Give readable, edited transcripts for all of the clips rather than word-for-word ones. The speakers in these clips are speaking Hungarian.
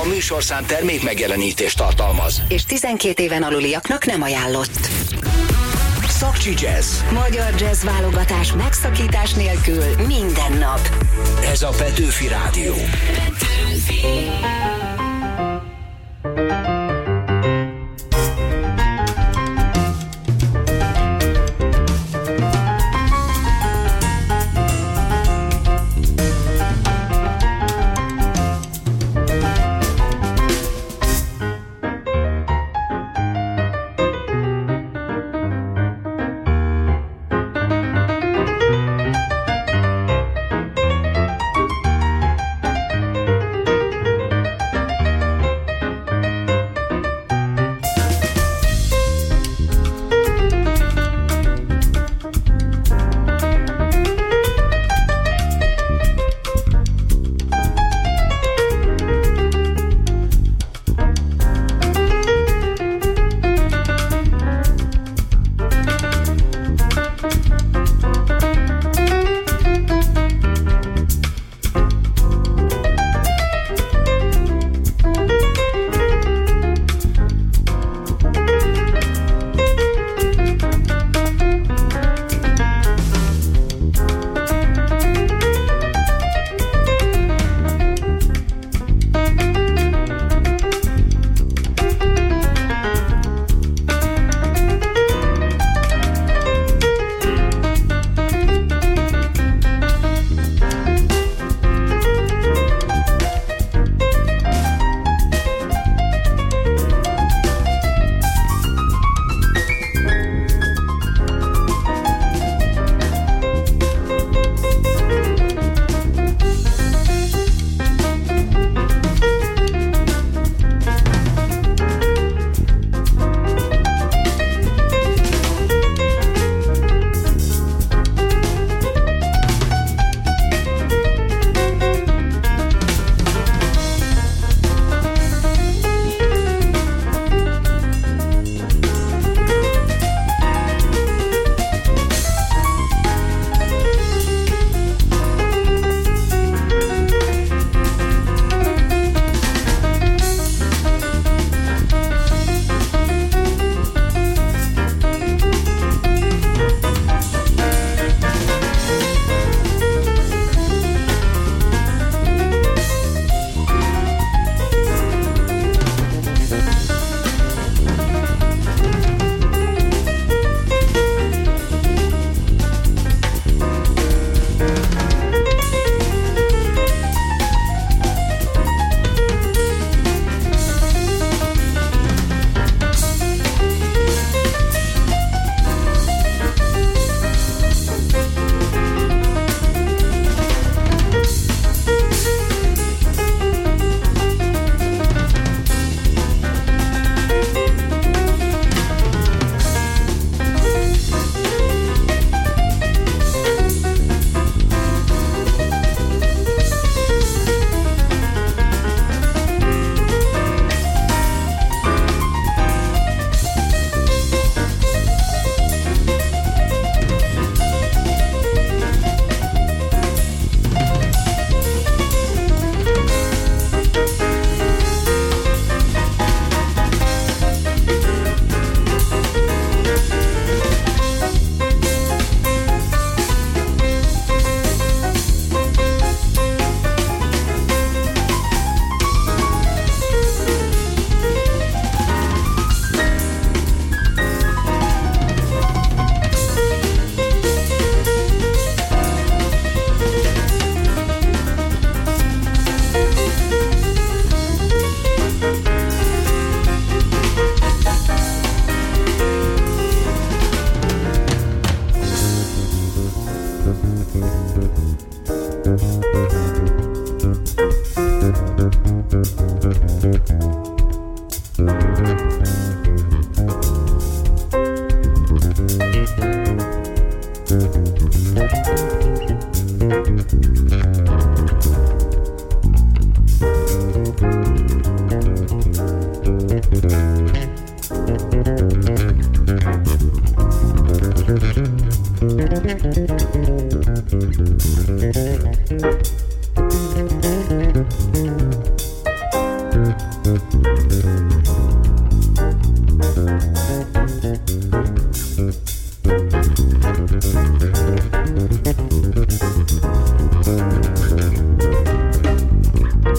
műsorszám termék megjelenítést tartalmaz. És 12 éven aluliaknak nem ajánlott. Szakcsi Jazz. Magyar jazz válogatás megszakítás nélkül minden nap. Ez a Petőfi Rádió. Petőfi.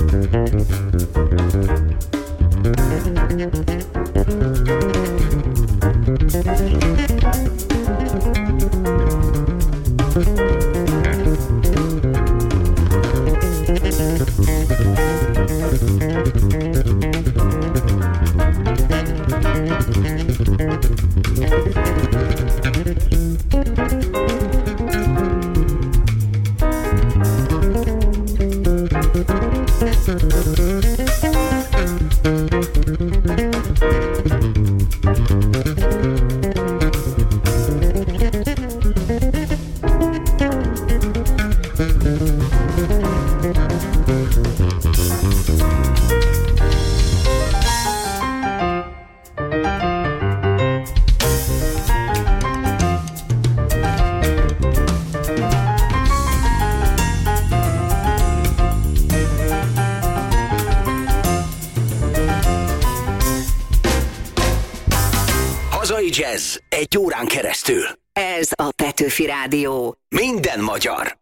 Jazz egy órán keresztül. Ez a Petőfi Rádió. Minden magyar.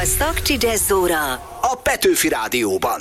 A Szakcsi Jazz-óra a Petőfi Rádióban.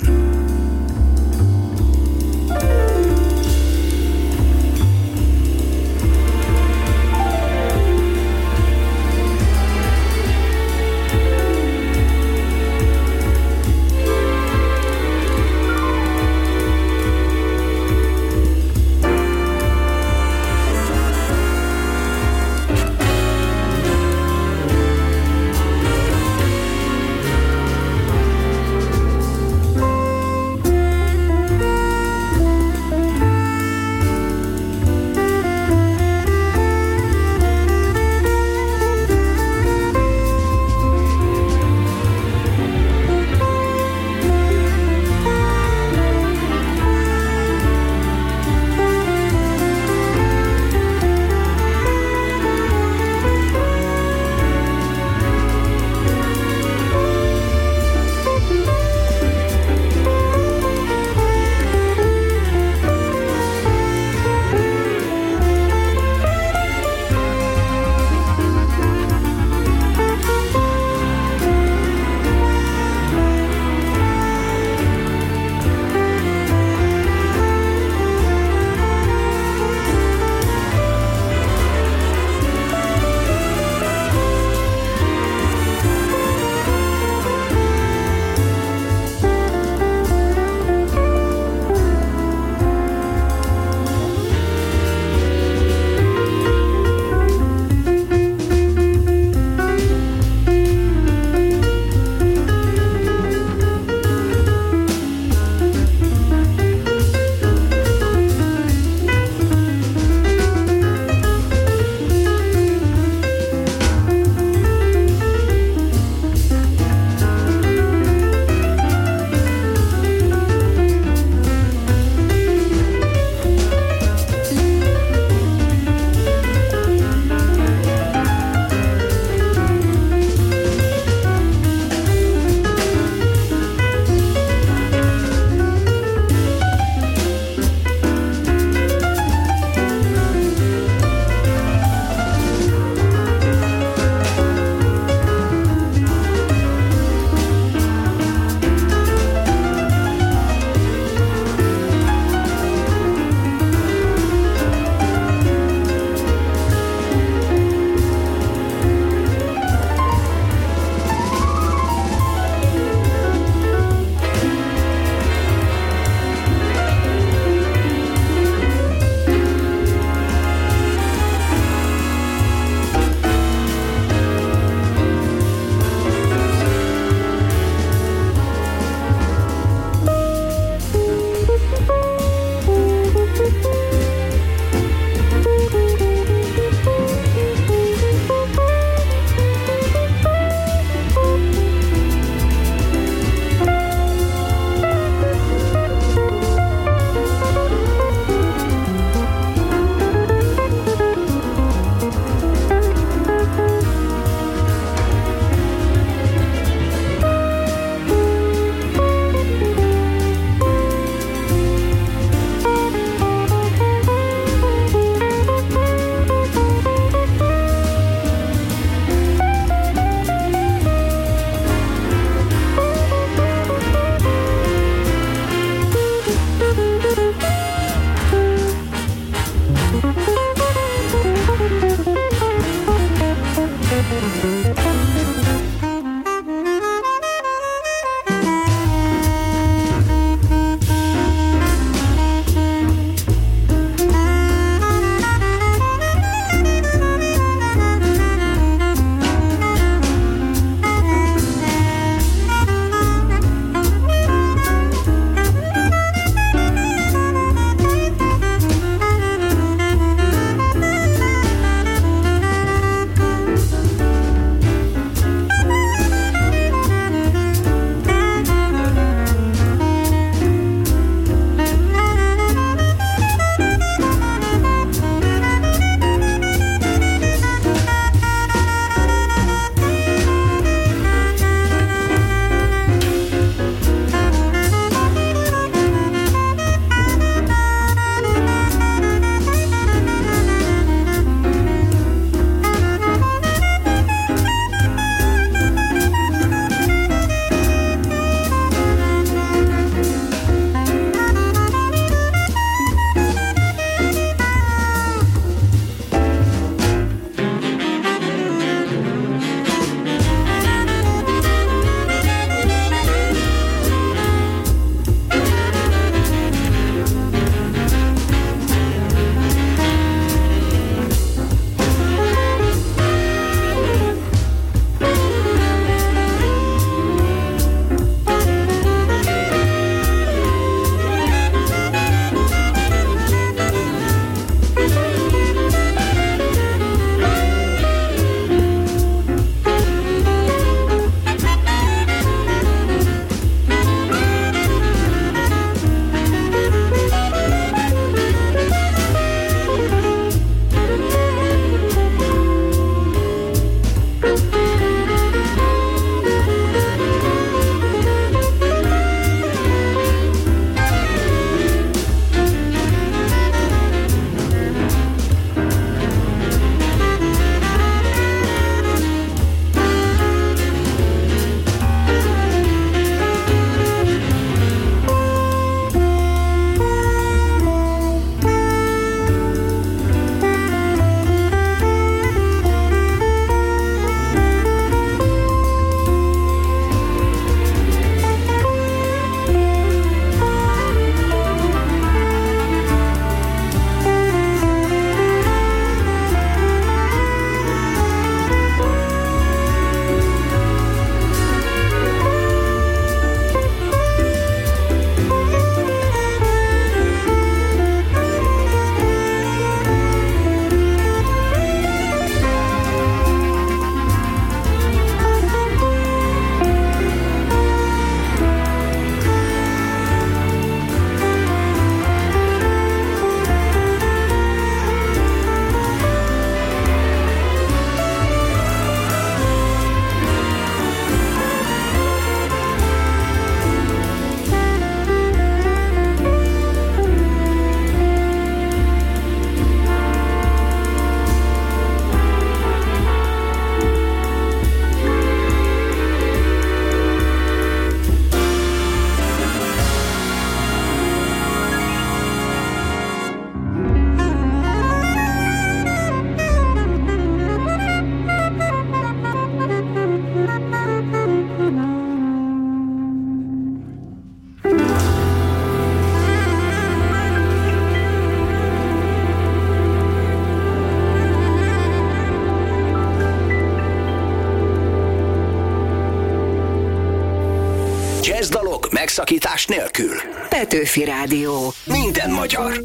Jazzdalok megszakítás nélkül. Petőfi Rádió. Minden magyar.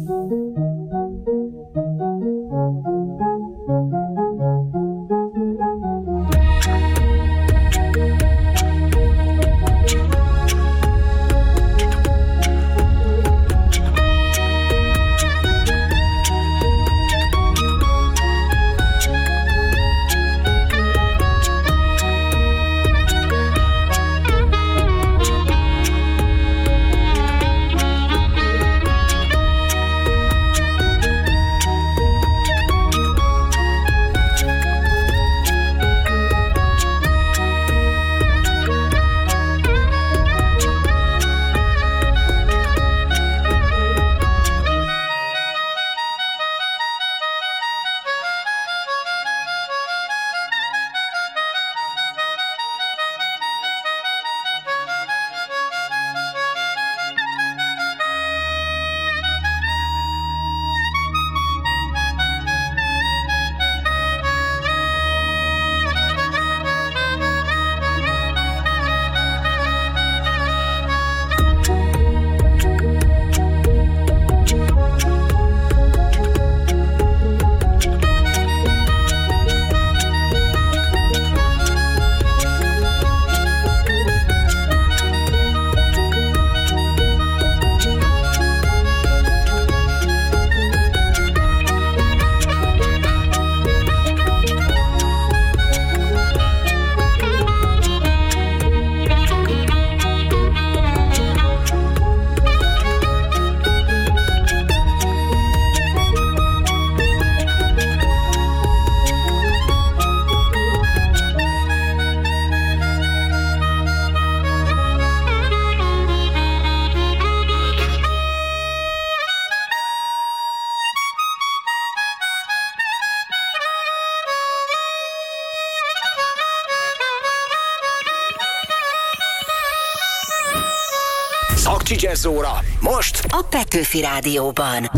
Jazz óra most a Petőfi Rádióban.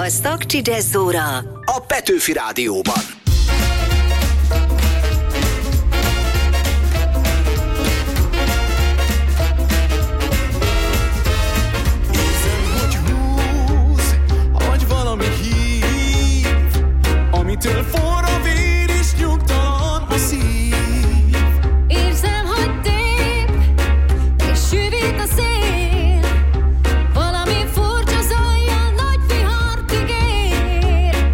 A Szakkcsi Jazz-óra a Petőfi Rádióban. Érzem, hogy húz, vagy valami hív, amitől forra vér és nyugtalan a szív. Érzem, hogy tép, és sűrít a szél, valami furcsa zajjal nagy vihart ígér.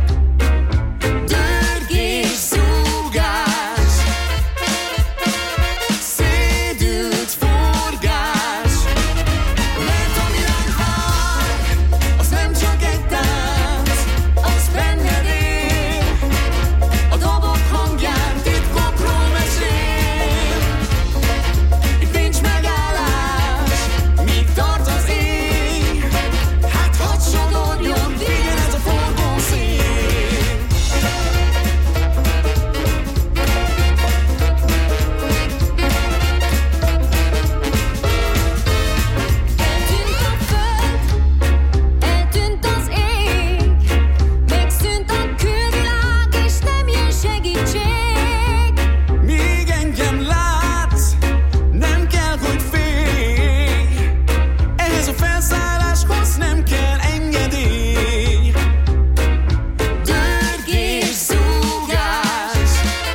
Dörgés, zúgás, szédült forgás, mert ami ránk vár, az nem csak egy tánc, az benned él, a dobok hangján titkokról mesél. Itt nincs megállás, míg tart az ég, hát hadd sodorjon végén ez a forgó szél. Eltűnt a föld, eltűnt az ég, megszűnt a külvilág, és nem jön segítség. Míg engem látsz, nem kell, hogy félj, ehhez a felszálláshoz nem kell engedély. Dörgés, zúgás,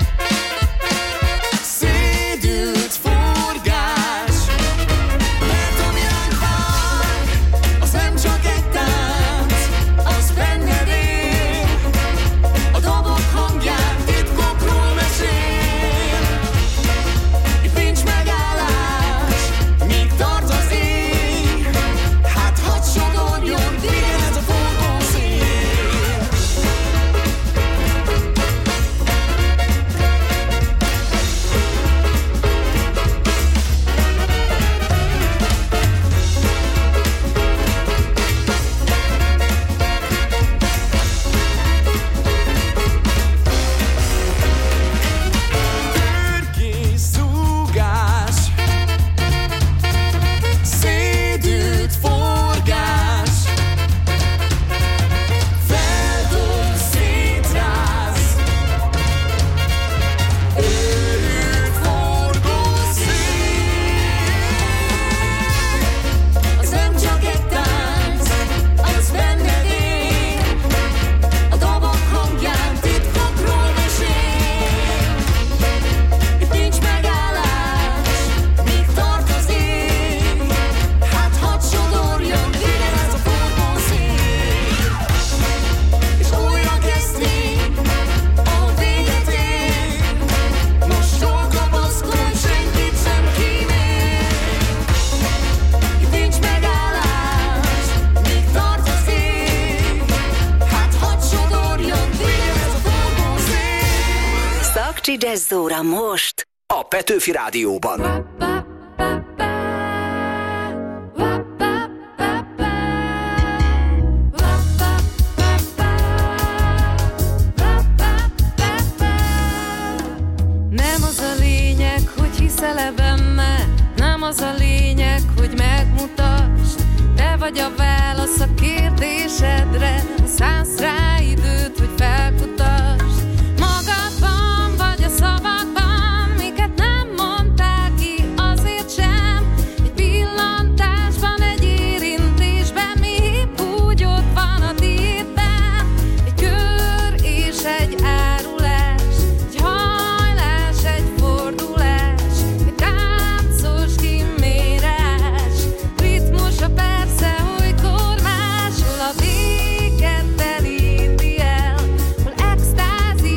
Szédült forgás, mert ami ránk vár, az nem csak egy tánc, az benned él, a dobok hangján titkokról mesél. Itt nincs megállás, míg tart az ég, hát hadd sodorjon végén ez a forgó szél. Dörgés, zúgás, szédült forgás, feldől szétráz, őrült forgó szél. az nem csak egy tánc, az benned él, a dobok hangján titkokról mesél. Itt nincs megállás, míg tart az ég, hát hadd sodorjon végén ez a forgó szél. És újra kezdni, ahol véget ér, most jól kapaszkodj, senkit sem kímél. Itt nincs megállás, míg tart az ég, hát hadd sodorjon végén ez a forgó szél. Szakkcsi Jazz-óra most A Petőfi Rádióban. Nem az a lényeg, hogy hiszel-e benne, nem az a lényeg, hogy megmutasd. Te vagy a válasz a kérdésedre, szánsz rá időt, hogy felkutasd. Magadban vagy a szavakban, miket nem mondtál ki azért sem. Egy pillantásban, egy érintésben, mi épp úgy ott van a tiédben. Egy kör és egy árulás, egy hajlás, egy fordulás, egy táncos kimérás, ritmusa persze olykor máshol a véget elindi el, hol extázi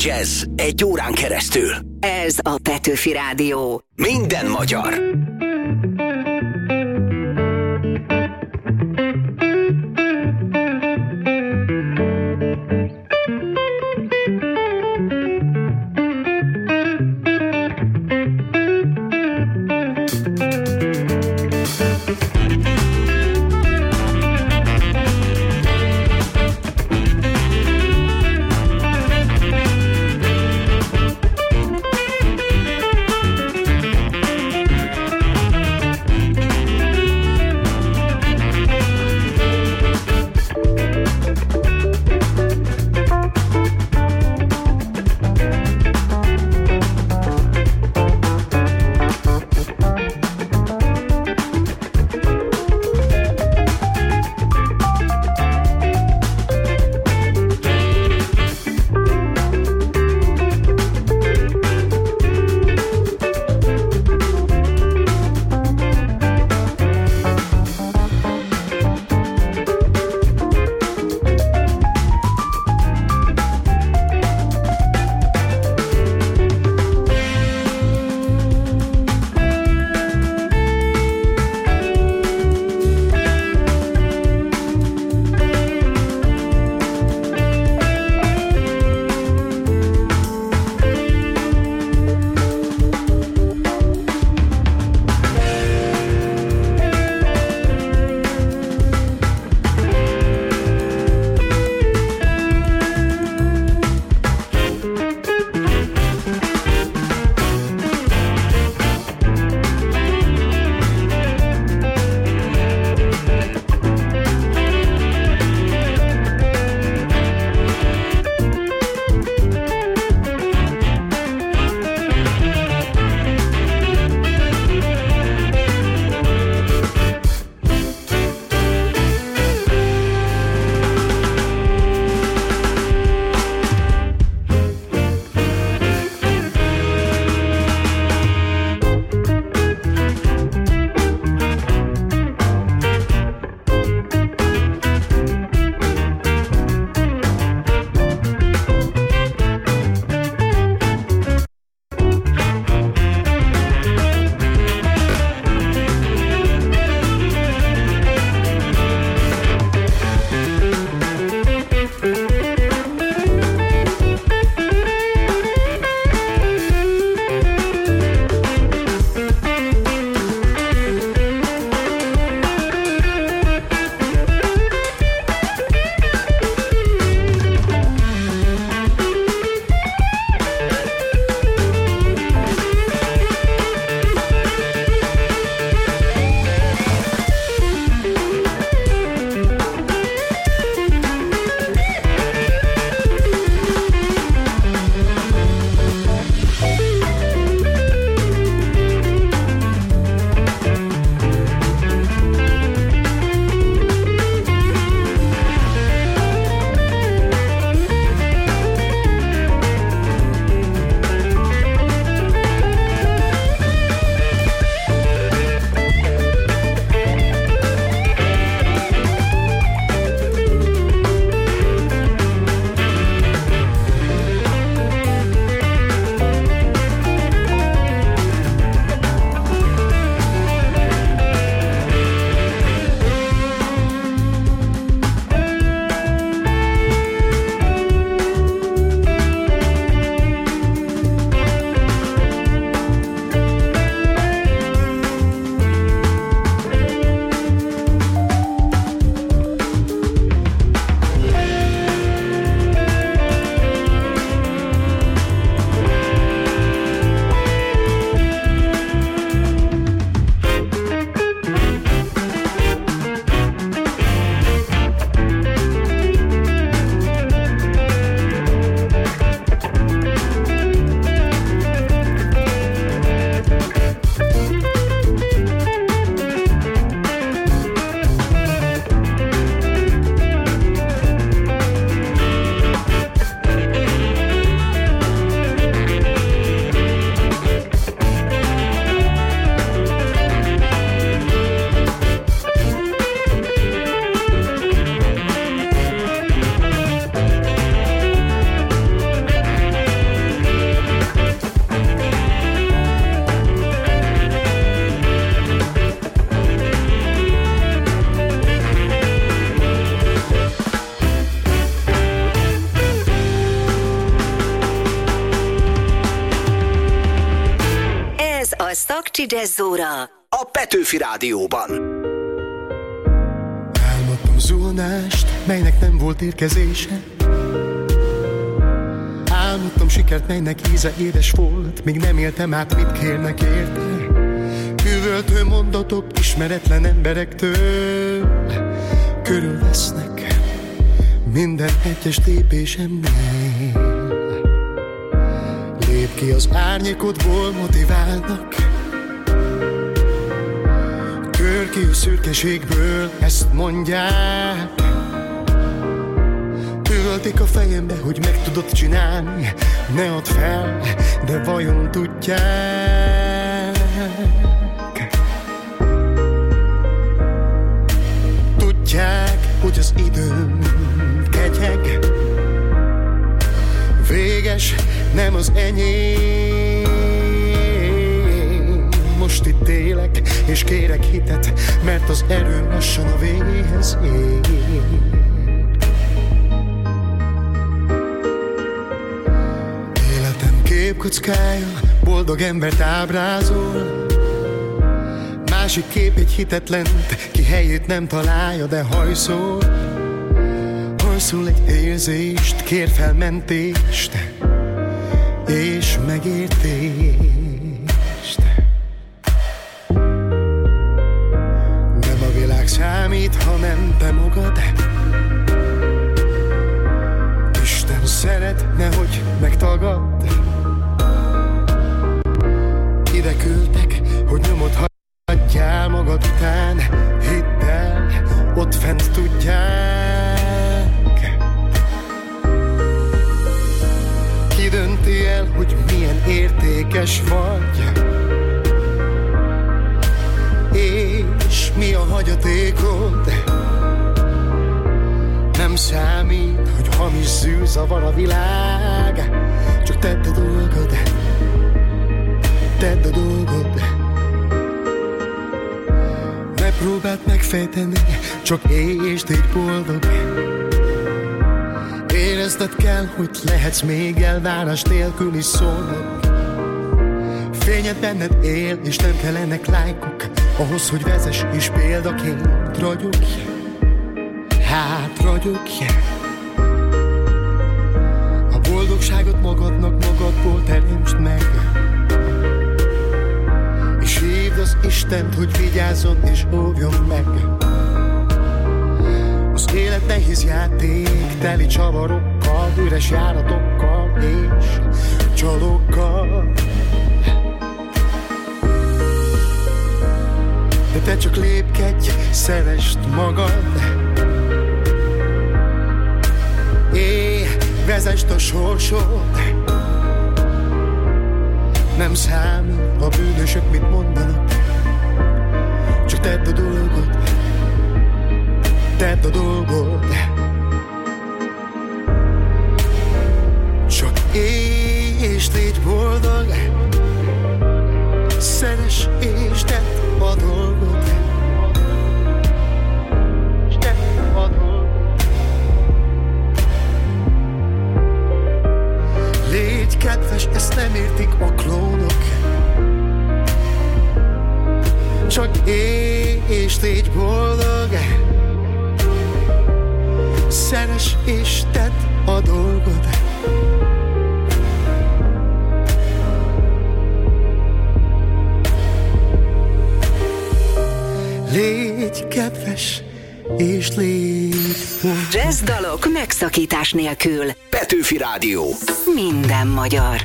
jazz egy órán keresztül. Ez a Petőfi Rádió. Minden magyar. Pécsi Jazz-óra A Petőfi Rádióban. Álmodtam zuhanást, melynek nem volt érkezése. Álmodtam sikert, melynek íze édes volt, míg nem éltem át, mit kérnek érte. Üvöltő mondatok ismeretlen emberektől körülvesznek minden egyes lépésemnél. Lép ki az árnyékodból, motiválnak. Tör ki a szürkeségből, ezt mondják. Üvöltik a fejembe, hogy meg tudod csinálni. Ne add fel, de vajon tudják? Tudják, hogy az időm ketyeg. Véges, nem az enyém. Most itt élek, és kérek hitet, mert az erőm lassan a végéhez ér. Életem képkockája boldog embert ábrázol. Másik kép egy hitetlent, ki helyét nem találja, de hajszol. Hajszol egy érzést, kér fel mentést és megértést. Nem a világ számít, ha nem te magad. Isten szeret, nehogy megtagad. Ide küldtek, hogy nyomod hagyjál magad után. Hidd el, ott fent tudják. Ki dönti el, hogy milyen értékes vagy, és mi a hagyatékod. Nem számít, hogy hamis zűrzavar a világ. Csak tedd a dolgod, tedd a dolgod. Ne próbáld megfejteni, csak élj és tégy boldog. Érezned kell, hogy lehetsz még elvárás nélkül is szólnod. Fényed benned él, és nem kellenek lájkok ahhoz, hogy vezess és példaként ragyogj. Hát ragyogj. A boldogságot magadnak magadból teremtsd meg, és hívd az Istent, hogy vigyázzon és óvjon meg. Az élet nehéz játék, teli csavarokkal, üres járatokkal és csalókkal. De te csak lépkedj, szeresd magad. Vezesd a sorsod. Nem számít, a bűnösök mit mondanak. Csak tedd a dolgod, tedd a dolgod. Csak élj és légy boldog. Szeress és tedd a dolgod. És tedd a dolgod. Légy kedves, ezt nem értik a klónok. Csak élj és légy boldog. Szeress és tedd a dolgod. Légy kedves és légy boldog. Jazz dalok megszakítás nélkül. Petőfi Rádió. Minden magyar.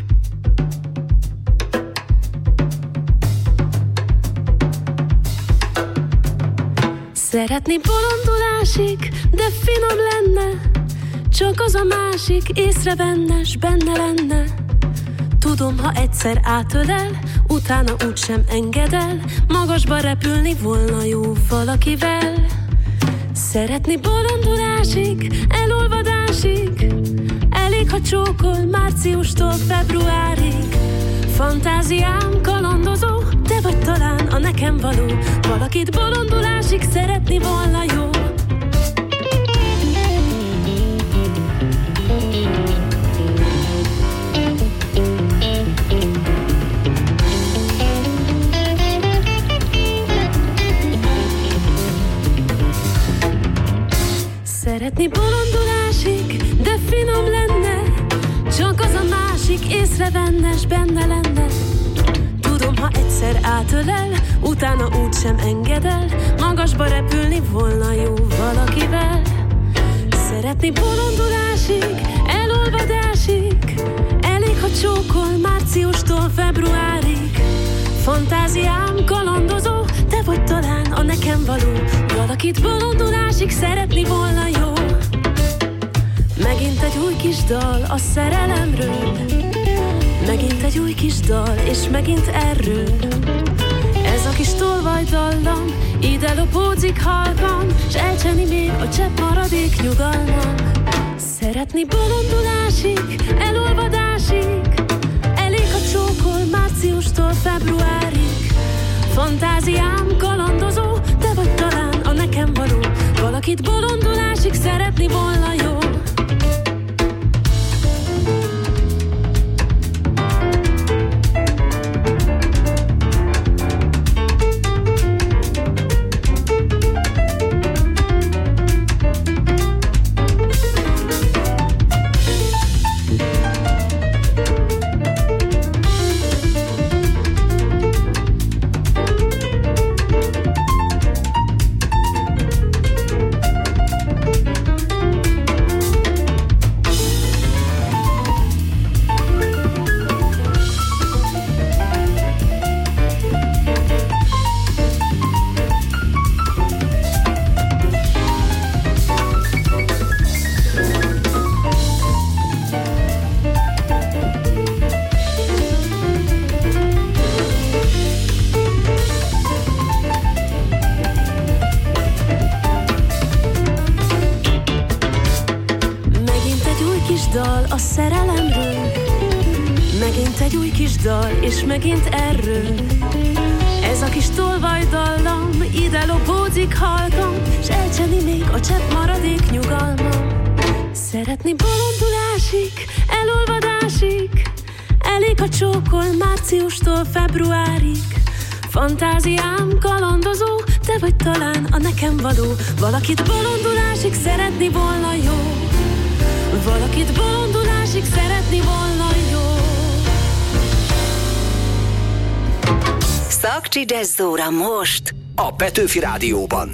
Szeretnék bolondulásig, de finom lenne. Csak az a másik észrevenne, s benne lenne. Tudom, ha egyszer átölel, utána úgysem enged el. Magasba repülni volna jó valakivel. Szeretnék bolondulásig, elolvadásig. Elég, ha csókol márciustól februárig. Fantáziám kalandozó, te vagy talán a nekem való. Valakit bolondulásig szeretni volna jó. Szeretni bolondulásig, de finom lenne, csak az a másik észrevenne, s benne lenne. Tudom, ha egyszer átölel, utána úgysem enged el, magasba repülni volna jó valakivel. Szeretni bolondulásig, elolvadásig, elég, ha csókol márciustól februárig. Fantáziám kalandozó, te vagy talán a nekem való, valakit bolondulásig szeretni volna jó. Megint egy új kis dal a szerelemről, megint egy új kis dal, és megint erről. Ez a kis tolvajdallam ide lopódzik halkan, s elcseni még a csepp maradék nyugalmam. Szeretni bolondulásig, elolvadásig, elég, ha csókol márciustól februárig. Fantáziám kalandozó, te vagy talán a nekem való, valakit bolondulásig szeretni volna jó. És megint erről. Ez a kis tolvajdallam ide lopódzik halkan, s elcseni még a csepp maradék nyugalmam. Szeretni bolondulásig, elolvadásig, elég, ha csókol márciustól februárig. Fantáziám kalandozó, te vagy talán a nekem való, valakit bolondulásig szeretni volna jó, valakit bolondulásig szeretni volna jó. Szakcsi Jazzóra most a Petőfi Rádióban.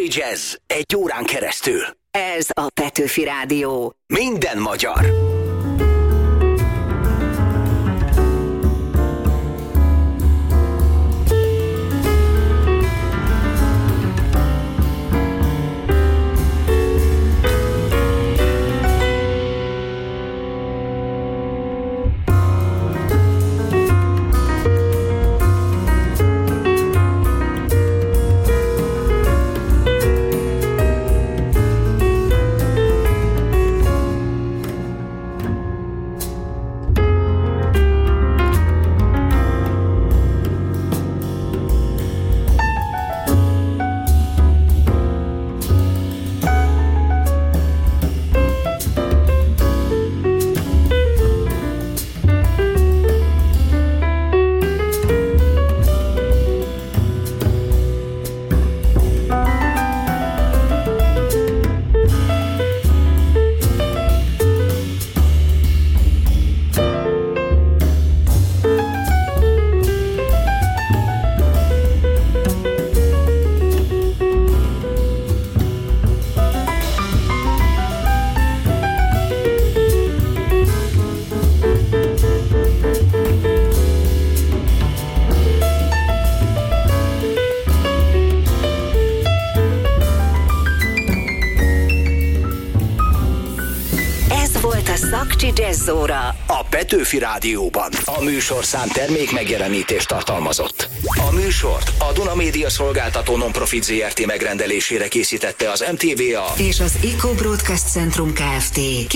Jazz egy órán keresztül. Ez a Petőfi Rádió. Minden magyar. Jazz óra a Petőfi Rádióban. A műsorszám termék megjelenítést tartalmazott. A műsort a Duna Média Szolgáltató Non-Profit Zrt. Megrendelésére készítette az MTVA és az Eco Broadcast Centrum Kft.